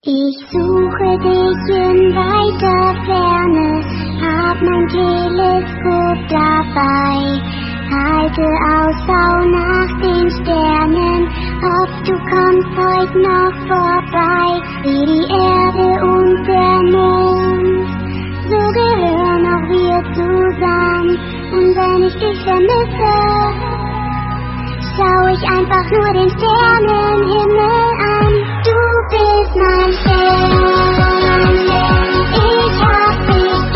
Ich suche dich in weiter Ferne, hab mein Teleskop dabei, halte Ausschau nach den Sternen, ob du kommst heut noch vorbei, wie die Erde und der Mond, so gehören auch wir zusammen, und wenn ich dich vermisse, schau ich einfach nur den Sternenhimmel an. Du bist mein Stern, ich hab dich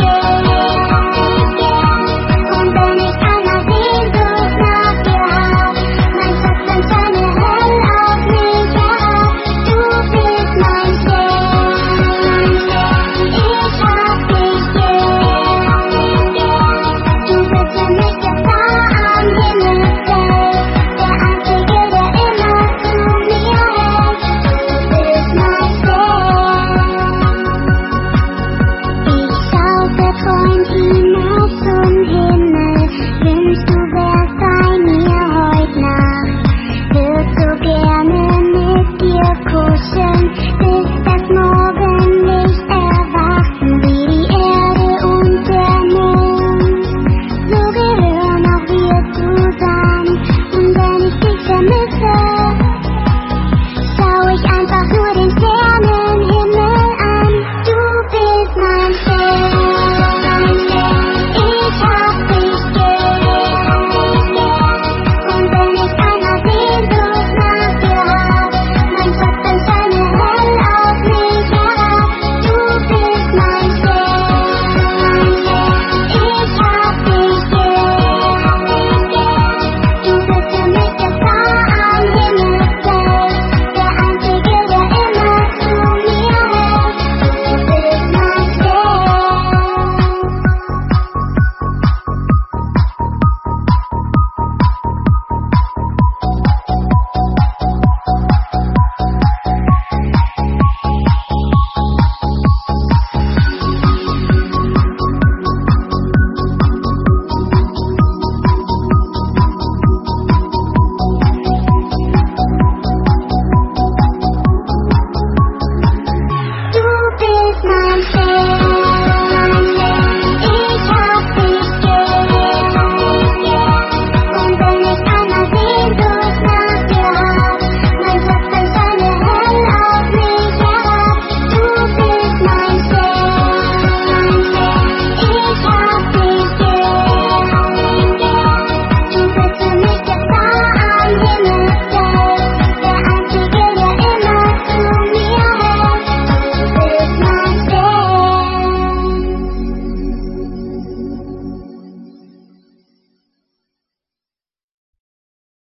gern, und wenn ich einmal Sehnsucht nach dir hab, mein Schatz, dann scheine hell auf mich herab. Du bist mein Stern, ich hab dich gern, du bist für mich der Star am Himmelsfeld, der Einzige, der immer zu mir hält. Du bist mein Stern. Ich schau verträumt hinauf zum Himmel, wünsch du wärst bei mir heut Nacht, würd so gerne mit dir kuscheln, bis